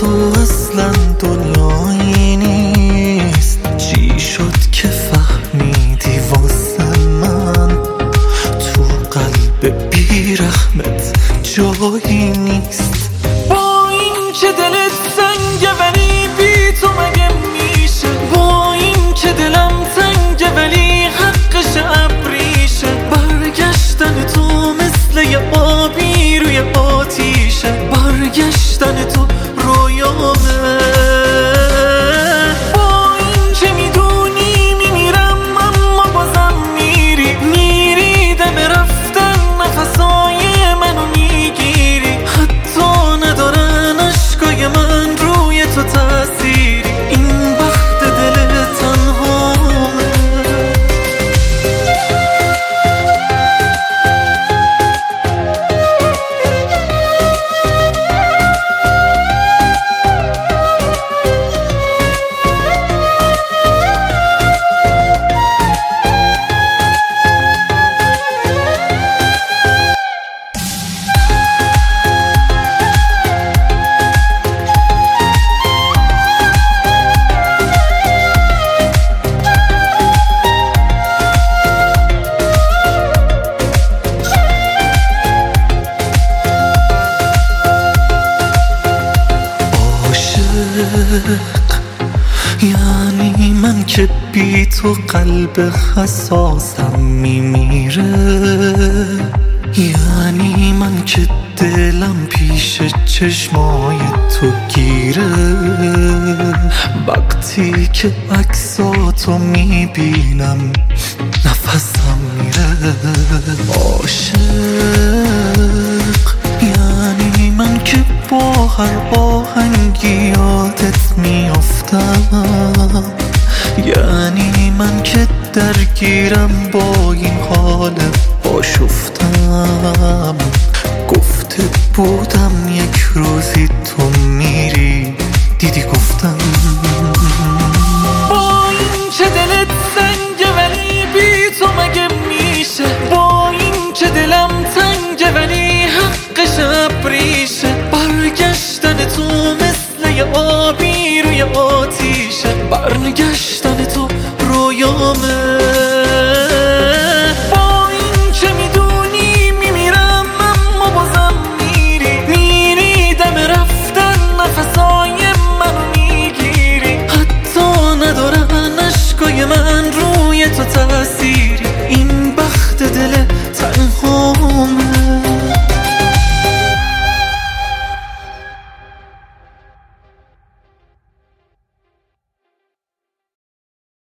تو اصلا دنیایی نیست. چی شد که فهمیدی واسه من تو قلب بیرحمت جایی نیست؟ با این که دلت سنگه ولی بی تو مگه میشه؟ با این که دلم تنگه ولی حقش ابریشه. برگشتن تو مثل یه آبی روی آتیشه. برگشتن تو رویامه. با این که میدونی میمیرم اما بازم میری دم رفتن نفسای منو میگیری. حتی ندارن عشقای من روی تو تأثیری. این وقت دل تنهامه. یعنی من که بی تو قلب حساسم میمیره. یعنی من که دلم پیش چشمای تو گیره. وقتی که عکساتو میبینم نفسم میره. عاشق یعنی من که با هر آهنگی یادت میافتم. یعنی من که درگیرم با این حال آشفتم. گفته بودم یک روزی تو میری، دیدی گفتم. با این که دلت سنگه ولی بی تو مگه میشه؟ با این که دلم تنگه ولی حقش ابریشه. برگشتن تو مثل یه آبی روی آتیشه.